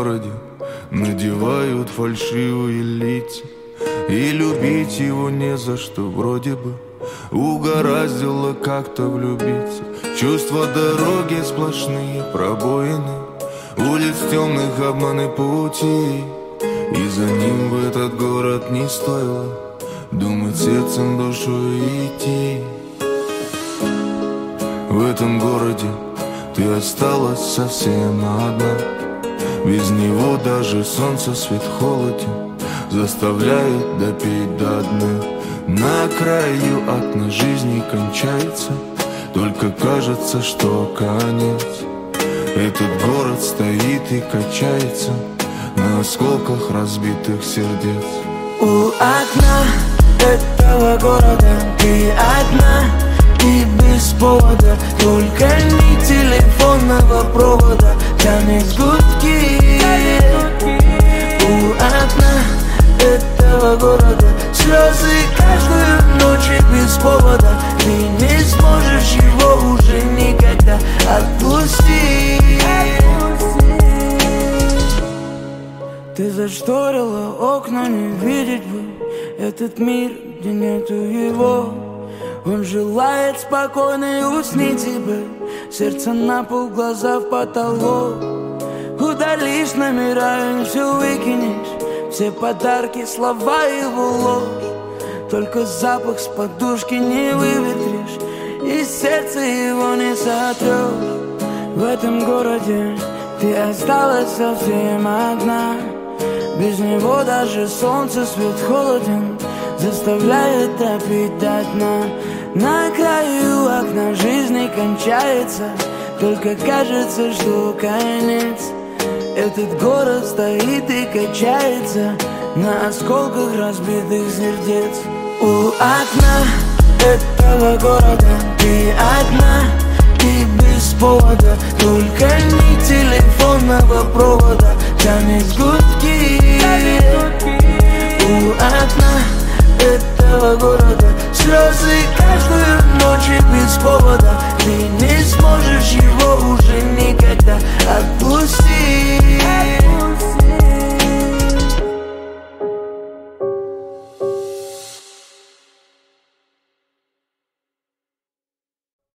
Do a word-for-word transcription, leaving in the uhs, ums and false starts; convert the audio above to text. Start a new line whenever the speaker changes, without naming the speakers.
городе надевают фальшивые лица, и любить его не за что, вроде бы угораздило как-то влюбиться. Чувства дороги сплошные пробоины, улиц темных обманы пути, и за ним в этот город не стоило думать сердцем, душой идти. В этом городе ты осталась совсем одна, без него даже солнце свет холоден, заставляет допить до дна. На краю окна жизни кончается, только кажется, что конец. Этот город стоит и качается на осколках разбитых сердец.
У окна этого города ты одна и без повода, только ни телефонного провода тянет гудки. У окна этого города слезы каждую ночь и без повода, ты не сможешь его уже никогда отпустить. Ты зашторила окна, не видеть бы этот мир, где нету его. Он желает спокойно и усни тебе, сердце на пол, глаза в потолок. Удалишь номера и все выкинешь, все подарки, слова его ложь. Только запах с подушки не выветришь, и сердце его не сотрешь. В этом городе ты осталась совсем одна, без него даже солнце свет холоден, заставляет топить до дна. На краю окна жизни кончается, только кажется, что конец. Этот город стоит и качается на осколках разбитых сердец. У окна этого города ты одна и без повода, только ни телефонного провода тянет гудки. У окна этого города слезы каждую ночь и без повода, ты не